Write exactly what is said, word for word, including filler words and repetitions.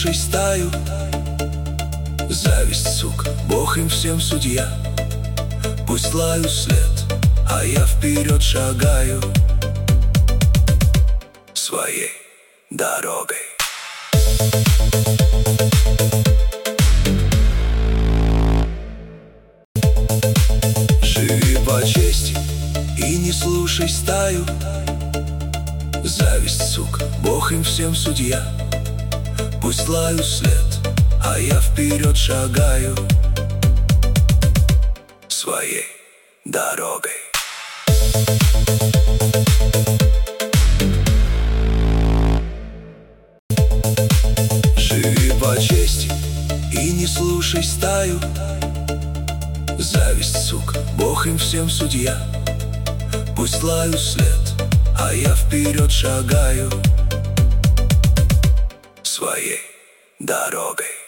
слушай стаю. Зависть, сука, Бог им всем судья. Пусть лают след, а я вперед шагаю своей дорогой. Живи по чести и не слушай стаю. Зависть, сука, Бог им всем судья. Пусть лают след, а я вперед шагаю своей дорогой. Живи по чести и не слушай стаю. Зависть, сука, Бог им всем судья. Пусть лают след, а я вперед шагаю своей дорогой.